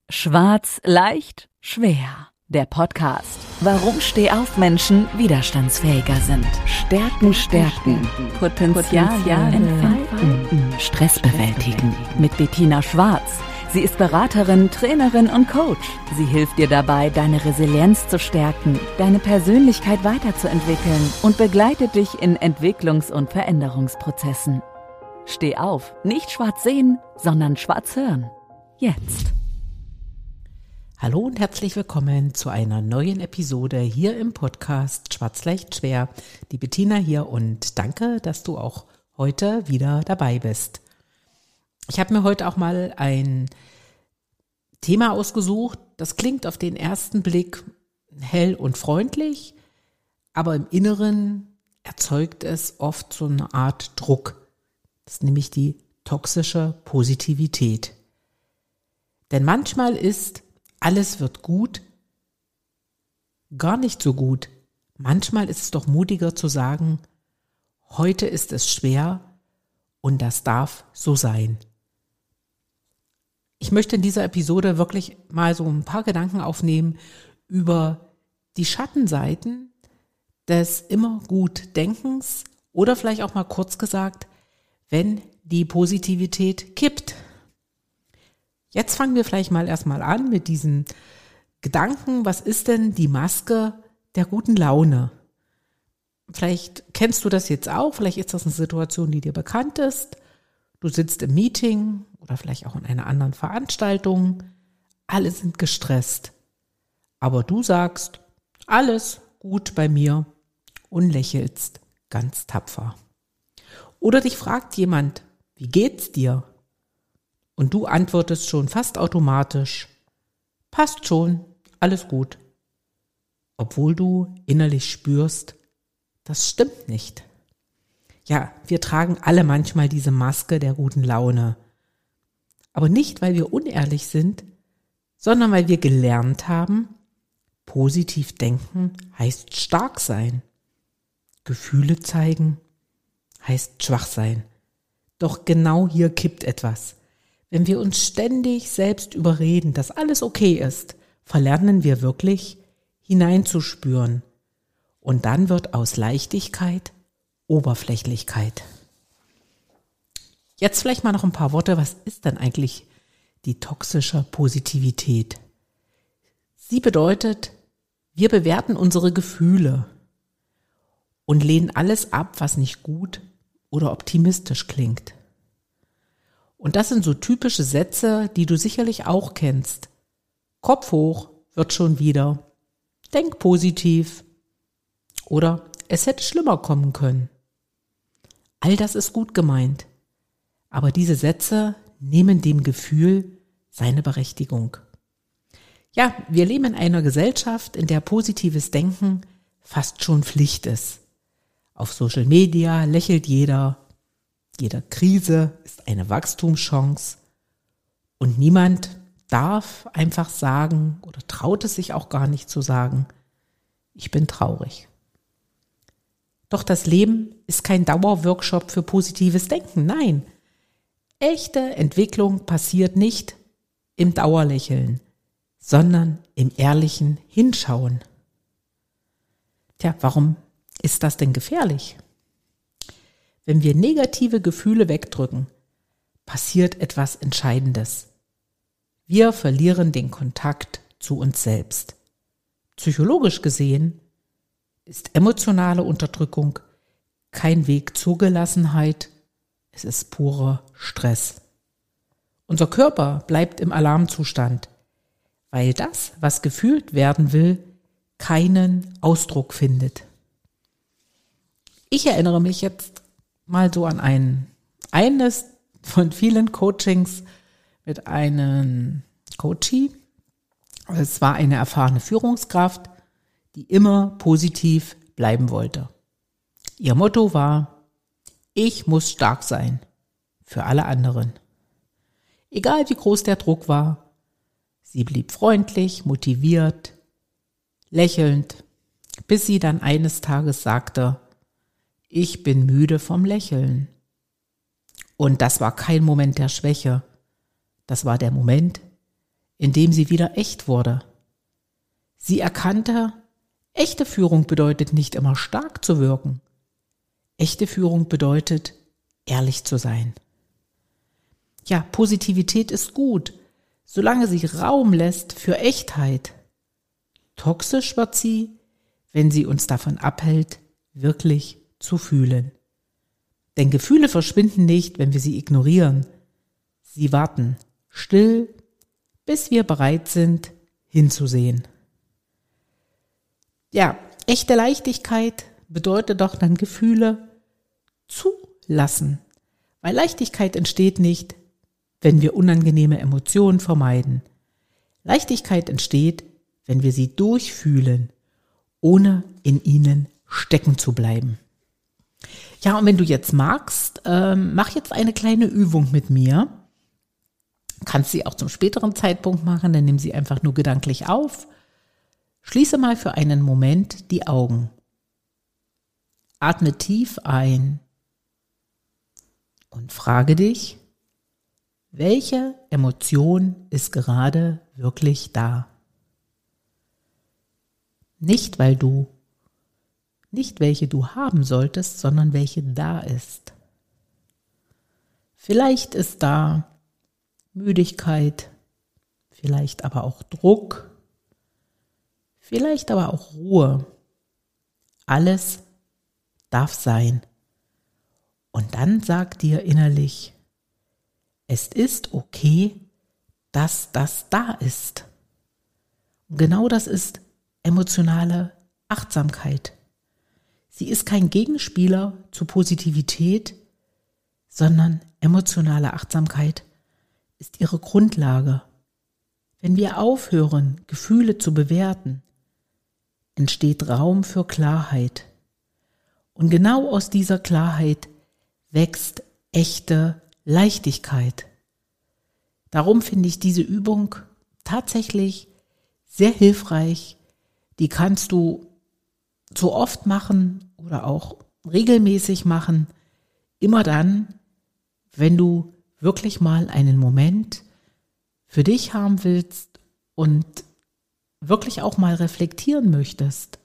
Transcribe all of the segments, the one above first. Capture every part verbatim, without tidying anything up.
Schwarz, leicht, schwer. Der Podcast. Warum Stehaufmenschen widerstandsfähiger sind. Stärken, stärken. Potenzial entfalten. Stress bewältigen. Mit Bettina Schwarz. Sie ist Beraterin, Trainerin und Coach. Sie hilft dir dabei, deine Resilienz zu stärken, deine Persönlichkeit weiterzuentwickeln und begleitet dich in Entwicklungs- und Veränderungsprozessen. Steh auf, nicht schwarz sehen, sondern schwarz hören. Jetzt. Hallo und herzlich willkommen zu einer neuen Episode hier im Podcast Schwarz, leicht, schwer. Die Bettina hier und danke, dass du auch heute wieder dabei bist. Ich habe mir heute auch mal ein Thema ausgesucht, das klingt auf den ersten Blick hell und freundlich, aber im Inneren erzeugt es oft so eine Art Druck. Das ist nämlich die toxische Positivität. Denn manchmal ist alles wird gut gar nicht so gut. Manchmal ist es doch mutiger zu sagen, heute ist es schwer und das darf so sein. Ich möchte in dieser Episode wirklich mal so ein paar Gedanken aufnehmen über die Schattenseiten des immer gut Denkens oder vielleicht auch mal kurz gesagt, wenn die Positivität kippt. Jetzt fangen wir vielleicht mal erstmal an mit diesen Gedanken, was ist denn die Maske der guten Laune? Vielleicht kennst du das jetzt auch, vielleicht ist das eine Situation, die dir bekannt ist. Du sitzt im Meeting oder vielleicht auch in einer anderen Veranstaltung, alle sind gestresst, aber du sagst, alles gut bei mir und lächelst ganz tapfer. Oder dich fragt jemand, wie geht's dir? Und du antwortest schon fast automatisch, passt schon, alles gut. Obwohl du innerlich spürst, das stimmt nicht. Ja, wir tragen alle manchmal diese Maske der guten Laune. Aber nicht, weil wir unehrlich sind, sondern weil wir gelernt haben, positiv denken heißt stark sein. Gefühle zeigen heißt schwach sein. Doch genau hier kippt etwas. Wenn wir uns ständig selbst überreden, dass alles okay ist, verlernen wir wirklich hineinzuspüren. Und dann wird aus Leichtigkeit Oberflächlichkeit. Jetzt vielleicht mal noch ein paar Worte. Was ist denn eigentlich die toxische Positivität? Sie bedeutet, wir bewerten unsere Gefühle und lehnen alles ab, was nicht gut oder optimistisch klingt. Und das sind so typische Sätze, die du sicherlich auch kennst. Kopf hoch, wird schon wieder. Denk positiv. Oder es hätte schlimmer kommen können. All das ist gut gemeint. Aber diese Sätze nehmen dem Gefühl seine Berechtigung. Ja, wir leben in einer Gesellschaft, in der positives Denken fast schon Pflicht ist. Auf Social Media lächelt jeder. Jede Krise ist eine Wachstumschance und niemand darf einfach sagen oder traut es sich auch gar nicht zu sagen, ich bin traurig. Doch das Leben ist kein Dauerworkshop für positives Denken, nein. Echte Entwicklung passiert nicht im Dauerlächeln, sondern im ehrlichen Hinschauen. Tja, warum ist das denn gefährlich? Wenn wir negative Gefühle wegdrücken, passiert etwas Entscheidendes. Wir verlieren den Kontakt zu uns selbst. Psychologisch gesehen ist emotionale Unterdrückung kein Weg zur Gelassenheit, es ist purer Stress. Unser Körper bleibt im Alarmzustand, weil das, was gefühlt werden will, keinen Ausdruck findet. Ich erinnere mich jetzt mal so an ein, eines von vielen Coachings mit einem Coachee. Es war eine erfahrene Führungskraft, die immer positiv bleiben wollte. Ihr Motto war, ich muss stark sein für alle anderen. Egal wie groß der Druck war, sie blieb freundlich, motiviert, lächelnd, bis sie dann eines Tages sagte, ich bin müde vom Lächeln. Und das war kein Moment der Schwäche. Das war der Moment, indem sie wieder echt wurde. Sie erkannte, echte Führung bedeutet nicht immer stark zu wirken. Echte Führung bedeutet, ehrlich zu sein. Ja, Positivität ist gut, solange sie Raum lässt für Echtheit. Toxisch wird sie, wenn sie uns davon abhält, wirklich zu fühlen. Denn Gefühle verschwinden nicht, wenn wir sie ignorieren. Sie warten still, bis wir bereit sind, hinzusehen. Ja, echte Leichtigkeit bedeutet doch dann Gefühle zulassen. Weil Leichtigkeit entsteht nicht, wenn wir unangenehme Emotionen vermeiden. Leichtigkeit entsteht, wenn wir sie durchfühlen, ohne in ihnen stecken zu bleiben. Ja, und wenn du jetzt magst, ähm, mach jetzt eine kleine Übung mit mir. Kannst sie auch zum späteren Zeitpunkt machen, dann nimm sie einfach nur gedanklich auf. Schließe mal für einen Moment die Augen. Atme tief ein und frage dich, welche Emotion ist gerade wirklich da? Nicht, weil du, nicht welche du haben solltest, sondern welche da ist. Vielleicht ist da Müdigkeit, vielleicht aber auch Druck, vielleicht aber auch Ruhe. Alles darf sein. Und dann sag dir innerlich, es ist okay, dass das da ist. Und genau das ist emotionale Achtsamkeit. Sie ist kein Gegenspieler zu Positivität, sondern emotionale Achtsamkeit ist ihre Grundlage. Wenn wir aufhören, Gefühle zu bewerten, entsteht Raum für Klarheit. Und genau aus dieser Klarheit wächst echte Leichtigkeit. Darum finde ich diese Übung tatsächlich sehr hilfreich. Die kannst du so oft machen oder auch regelmäßig machen. Immer dann, wenn du wirklich mal einen Moment für dich haben willst und wirklich auch mal reflektieren möchtest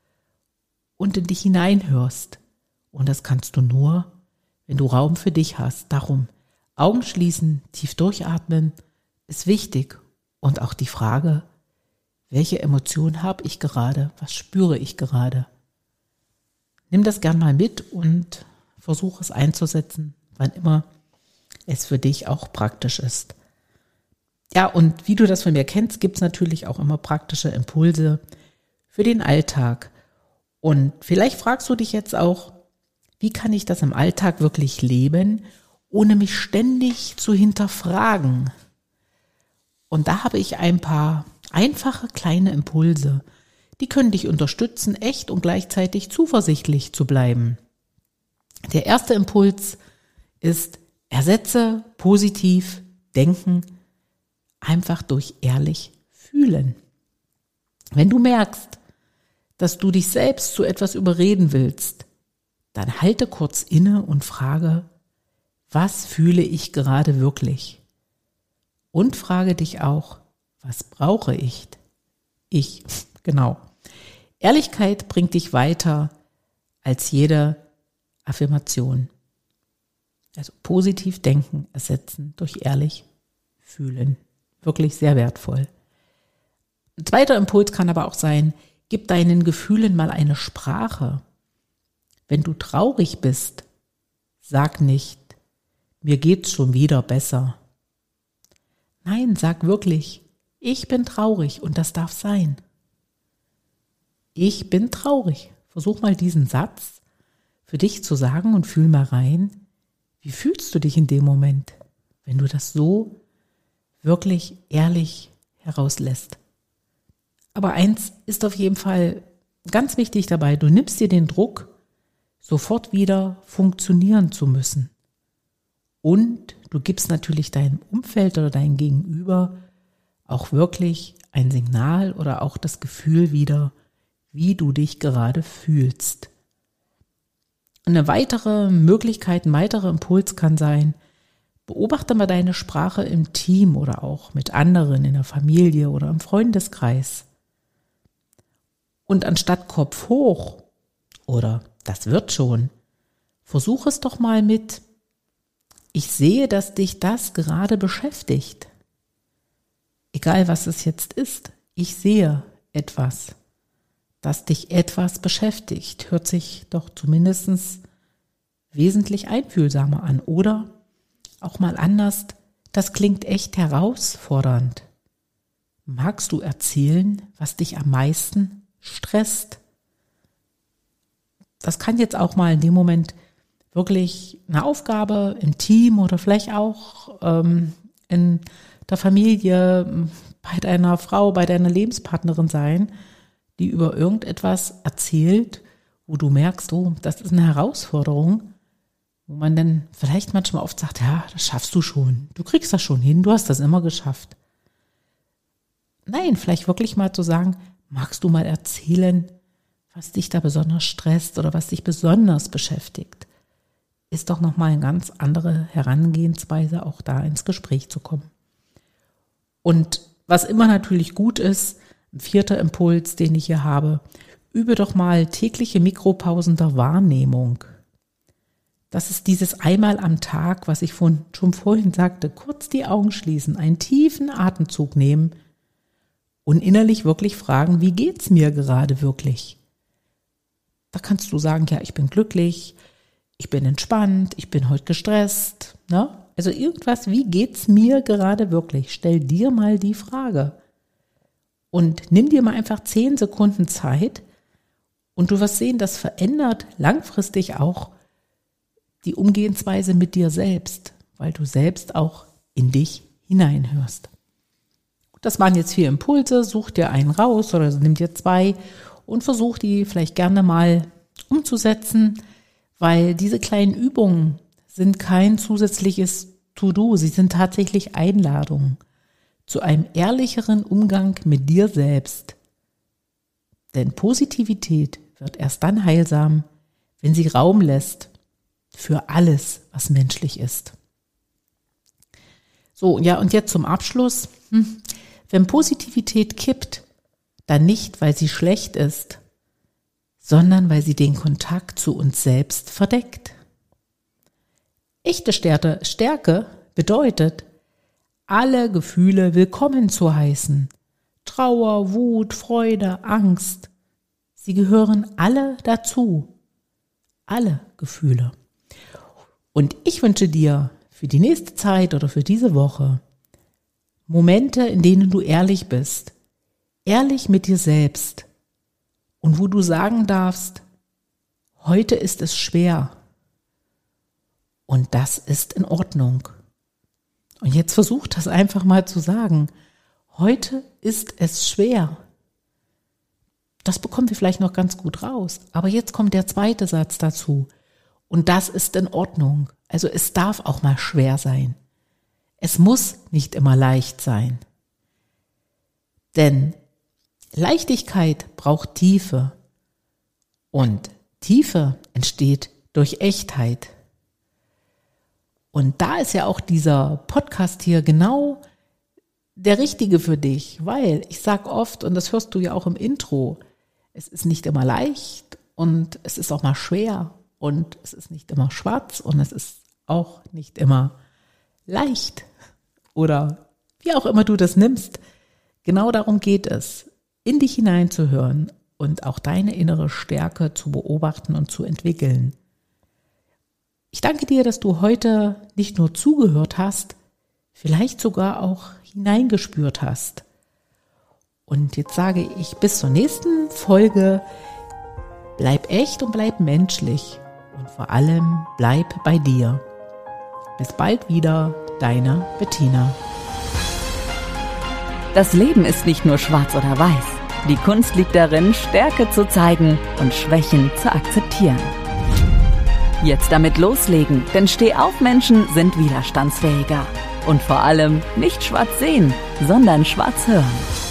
und in dich hineinhörst. Und das kannst du nur, wenn du Raum für dich hast. Darum Augen schließen, tief durchatmen ist wichtig. Und auch die Frage, welche Emotion habe ich gerade? Was spüre ich gerade? Nimm das gern mal mit und versuche es einzusetzen, wann immer es für dich auch praktisch ist. Ja, und wie du das von mir kennst, gibt es natürlich auch immer praktische Impulse für den Alltag. Und vielleicht fragst du dich jetzt auch, wie kann ich das im Alltag wirklich leben, ohne mich ständig zu hinterfragen? Und da habe ich ein paar einfache kleine Impulse, die können dich unterstützen, echt und gleichzeitig zuversichtlich zu bleiben. Der erste Impuls ist, ersetze positiv denken einfach durch ehrlich fühlen. Wenn du merkst, dass du dich selbst zu etwas überreden willst, dann halte kurz inne und frage, was fühle ich gerade wirklich? Und frage dich auch, was brauche ich? Ich, genau. Ehrlichkeit bringt dich weiter als jede Affirmation. Also positiv denken ersetzen durch ehrlich fühlen. Wirklich sehr wertvoll. Ein zweiter Impuls kann aber auch sein, gib deinen Gefühlen mal eine Sprache. Wenn du traurig bist, sag nicht, mir geht's schon wieder besser. Nein, sag wirklich, ich bin traurig und das darf sein. Ich bin traurig. Versuch mal diesen Satz für dich zu sagen und fühl mal rein, wie fühlst du dich in dem Moment, wenn du das so wirklich ehrlich herauslässt. Aber eins ist auf jeden Fall ganz wichtig dabei, du nimmst dir den Druck, sofort wieder funktionieren zu müssen. Und du gibst natürlich deinem Umfeld oder deinem Gegenüber auch wirklich ein Signal oder auch das Gefühl wieder, wie du dich gerade fühlst. Eine weitere Möglichkeit, ein weiterer Impuls kann sein, Beobachte mal deine Sprache im Team oder auch mit anderen in der Familie oder im Freundeskreis. Und anstatt Kopf hoch oder das wird schon, versuch es doch mal mit: Ich sehe, dass dich das gerade beschäftigt. Egal was es jetzt ist, ich sehe etwas, dass dich etwas beschäftigt. Hört sich doch zumindest wesentlich einfühlsamer an. Oder auch mal anders, das klingt echt herausfordernd. Magst du erzählen, was dich am meisten stresst? Das kann jetzt auch mal in dem Moment wirklich eine Aufgabe im Team oder vielleicht auch ähm, in der Familie, bei deiner Frau, bei deiner Lebenspartnerin sein, die über irgendetwas erzählt, wo du merkst, oh, das ist eine Herausforderung, wo man dann vielleicht manchmal oft sagt, ja, das schaffst du schon, du kriegst das schon hin, du hast das immer geschafft. Nein, vielleicht wirklich mal zu sagen, magst du mal erzählen, was dich da besonders stresst oder was dich besonders beschäftigt, ist doch nochmal eine ganz andere Herangehensweise, auch da ins Gespräch zu kommen. Und was immer natürlich gut ist, ein vierter Impuls, den ich hier habe, übe doch mal tägliche Mikropausen der Wahrnehmung. Das ist dieses einmal am Tag, was ich von, schon vorhin sagte, kurz die Augen schließen, einen tiefen Atemzug nehmen und innerlich wirklich fragen, wie geht's mir gerade wirklich? Da kannst du sagen, ja, ich bin glücklich, ich bin entspannt, ich bin heute gestresst, ne? Also irgendwas, wie geht's mir gerade wirklich? Stell dir mal die Frage und nimm dir mal einfach zehn Sekunden Zeit und du wirst sehen, das verändert langfristig auch die Umgehensweise mit dir selbst, weil du selbst auch in dich hineinhörst. Das waren jetzt vier Impulse, such dir einen raus oder nimm dir zwei und versuch die vielleicht gerne mal umzusetzen, weil diese kleinen Übungen sind kein zusätzliches To-Do, sie sind tatsächlich Einladungen zu einem ehrlicheren Umgang mit dir selbst. Denn Positivität wird erst dann heilsam, wenn sie Raum lässt für alles, was menschlich ist. So, ja, und jetzt zum Abschluss. Hm. Wenn Positivität kippt, dann nicht, weil sie schlecht ist, sondern weil sie den Kontakt zu uns selbst verdeckt. Echte Stärke bedeutet, alle Gefühle willkommen zu heißen. Trauer, Wut, Freude, Angst. Sie gehören alle dazu. Alle Gefühle. Und ich wünsche dir für die nächste Zeit oder für diese Woche Momente, in denen du ehrlich bist. Ehrlich mit dir selbst. Und wo du sagen darfst, heute ist es schwer. Und das ist in Ordnung. Und jetzt versuch das einfach mal zu sagen. Heute ist es schwer. Das bekommen wir vielleicht noch ganz gut raus. Aber jetzt kommt der zweite Satz dazu. Und das ist in Ordnung. Also es darf auch mal schwer sein. Es muss nicht immer leicht sein. Denn Leichtigkeit braucht Tiefe. Und Tiefe entsteht durch Echtheit. Und da ist ja auch dieser Podcast hier genau der richtige für dich, weil ich sag oft, und das hörst du ja auch im Intro, es ist nicht immer leicht und es ist auch mal schwer und es ist nicht immer schwarz und es ist auch nicht immer leicht oder wie auch immer du das nimmst. Genau darum geht es, in dich hineinzuhören und auch deine innere Stärke zu beobachten und zu entwickeln. Ich danke dir, dass du heute nicht nur zugehört hast, vielleicht sogar auch hineingespürt hast. Und jetzt sage ich bis zur nächsten Folge, bleib echt und bleib menschlich und vor allem bleib bei dir. Bis bald wieder, deine Bettina. Das Leben ist nicht nur schwarz oder weiß. Die Kunst liegt darin, Stärke zu zeigen und Schwächen zu akzeptieren. Jetzt damit loslegen, denn Steh-auf-Menschen sind widerstandsfähiger. Und vor allem nicht schwarz sehen, sondern schwarz hören.